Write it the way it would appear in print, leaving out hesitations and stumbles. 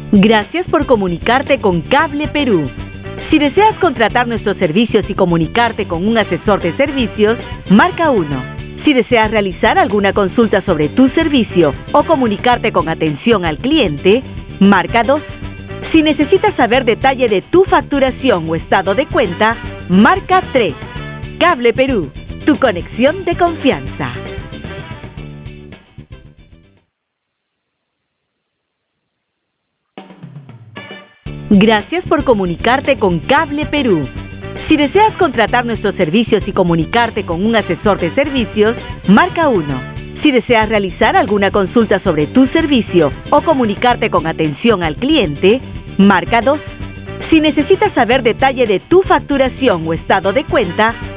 Gracias por comunicarte con Cable Perú. Si deseas contratar nuestros servicios y comunicarte con un asesor de servicios, marca 1. Si deseas realizar alguna consulta sobre tu servicio o comunicarte con atención al cliente, marca 2. Si necesitas saber detalle de tu facturación o estado de cuenta, marca 3. Cable Perú, tu conexión de confianza. Gracias por comunicarte con Cable Perú. Si deseas contratar nuestros servicios y comunicarte con un asesor de servicios, marca 1. Si deseas realizar alguna consulta sobre tu servicio o comunicarte con atención al cliente, marca 2. Si necesitas saber detalle de tu facturación o estado de cuenta,